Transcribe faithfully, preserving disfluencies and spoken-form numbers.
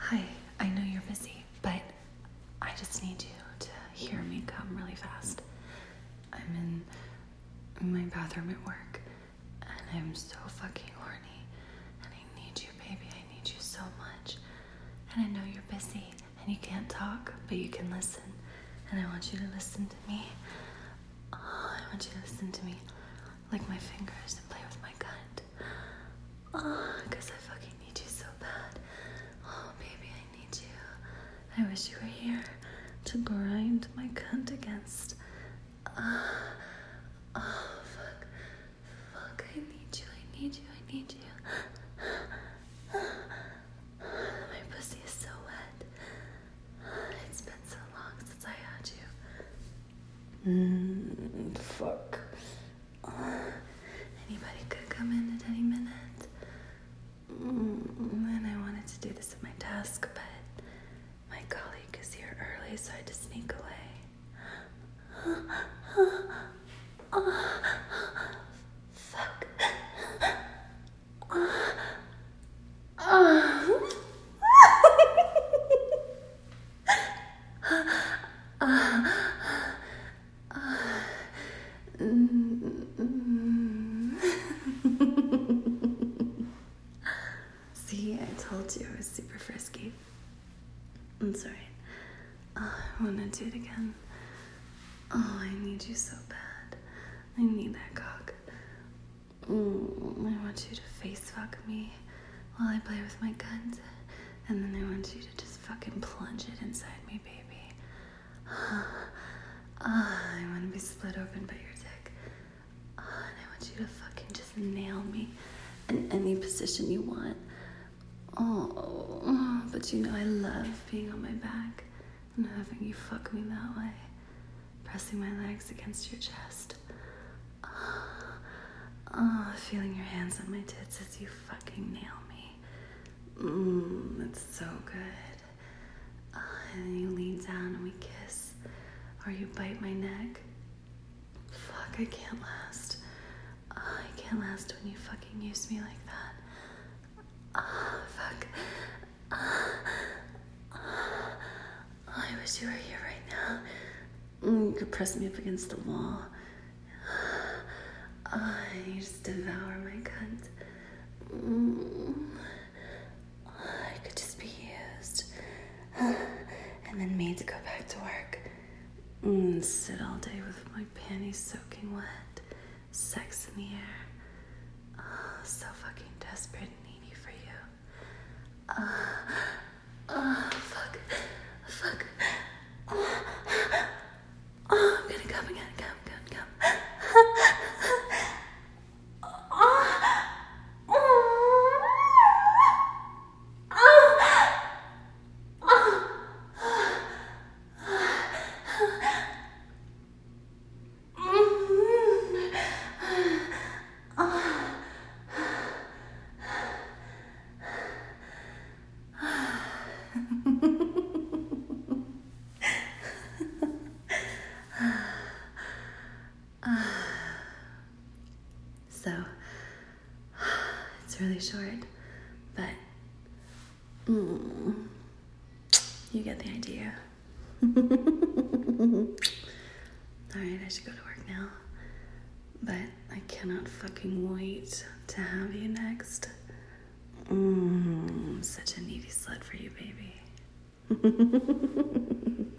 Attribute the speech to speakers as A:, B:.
A: Hi, I know you're busy, but I just need you to hear me come really fast. I'm in, in my bathroom at work, and I'm so fucking horny, and I need you, baby. I need you so much. And I know you're busy, and you can't talk, but you can listen. And I want you to listen to me. Oh, I want you to listen to me. Lick my fingers and play with my cunt. Oh, because I fucking need you so bad. Oh, baby, I need you. I wish you were here to grind my cunt against. Uh, oh, fuck. Fuck, I need you, I need you, I need you. My pussy is so wet. It's been so long since I had you. Mmm, fuck. Anybody could come in at any minute. Mm, and I wanted to do this at my desk, but my colleague is here early, so I had to sneak away. Fuck. See, I told you I was super frisky. I'm sorry. Oh, I want to do it again. Oh, I need you so bad. I need that cock. Mm, I want you to face fuck me while I play with my guns. And then I want you to just fucking plunge it inside me, baby. Oh, I want to be split open by your dick. Oh, and I want you to fucking just nail me in any position you want. Oh, but you know I love being on my back and having you fuck me that way. Pressing my legs against your chest. Oh, oh, feeling your hands on my tits as you fucking nail me. Mmm, it's so good. Oh, and then you lean down and we kiss. Or you bite my neck. Fuck, I can't last. Oh, I can't last when you fucking use me like that. Oh, fuck. Oh, oh, I wish you were here right now. You could press me up against the wall. Oh, you just devour my cunt. Mm. Oh, I could just be used. And then made to go back to work. Mm, sit all day with my panties soaking wet. Sex in the air. Oh, so fucking desperate and needy for you. Uh, oh, fuck. Fuck. Oh, oh, I'm gonna come again. Come, come, come. So, it's really short, but mm, you get the idea. Alright, I should go to work now, but I cannot fucking wait to have you next. Mm, such a needy slut for you, baby.